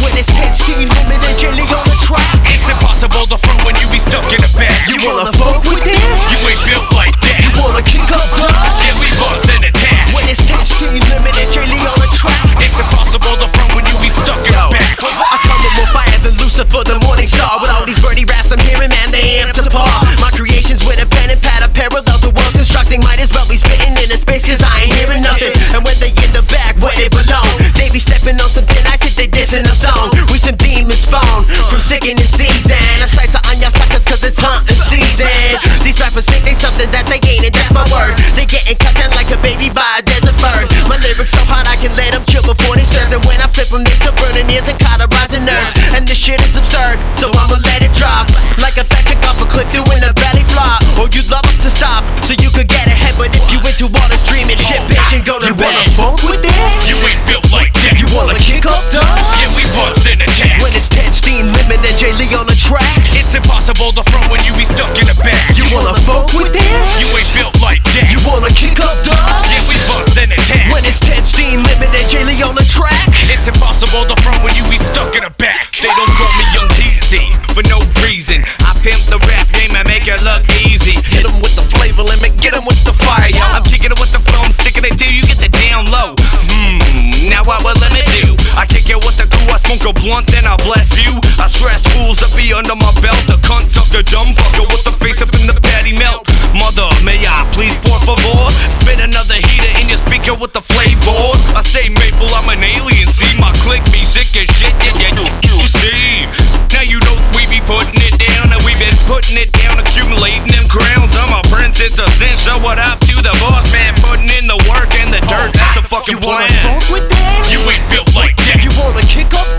When it's 10-16 limited, J-Lee on the track. It's impossible to front when you be stuck in the back. You wanna fuck with this? You ain't built like that. You wanna kick up dust? Yeah, we bust and attack. When it's 10-16 limited, J-Lee on the track. It's impossible to front when you be stuck in the back. I come with more fire than Lucifer, the morning star. With all these birdie raps I'm hearing, man, they ain't up to par. My creations with a pen and pad, a parallel to worlds constructing. Might as well be spitting in the space, cause I ain't hearing nothing. And when they in the back, where they belong, they be stepping on some thin ice if they dissing a song. We some demons spawn from sickening season. A slice of on your suckers cause it's hunting season. These rappers think they something that they ain't, and that's my word. They getting cut down like a baby by a desert bird. My lyrics so hot I can let them chill before they serve. And when I flip them, they still burning ears and cauterizing nerves. And this shit is absurd, so I'ma let it drop like a factory off a clip through in a belly flop. Or you'd love us to stop so you could get ahead. But if you into all this dreaming shit, bitch, and go to bed. You wanna funk with this? You ain't built like that. You wanna kick up dust? Yeah, we bust and attack. When it's 10-16 limit and J-Lee on the track. It's impossible to front when you be stuck in the back. You wanna funk with this? You ain't built like that. You wanna kick up dust? Yeah, we bust and attack. When it's 10-16 limit and J-Lee on the track. It's impossible to front when you be stuck in the back. They don't call me Young Peasy for no reason. I pimp the rap game and make it look easy. Hit 'em with the flavor limit, get 'em with the fire. I'm kicking it with the flow, I'm sticking it till you get the down low. Now what will limit do? I kick it with the crew, I smoke a blunt, then I bless you. I stress fools that be under my belt. The cunt suck the dumb fucker with the face up in the patty melt. Mother, may I please por favor? Spit another heater in your speaker with the flavor. I say maple, I'm an alien. See my click be sick as shit, yeah, you see. Now you know we be putting it down, and we been putting it down, accumulating them crowns. I'm a prince, it's a sin. So what up to the boss man, putting in the work and the dirt. That's the fucking plan. You wanna funk with this? You ain't built like that. You wanna kick up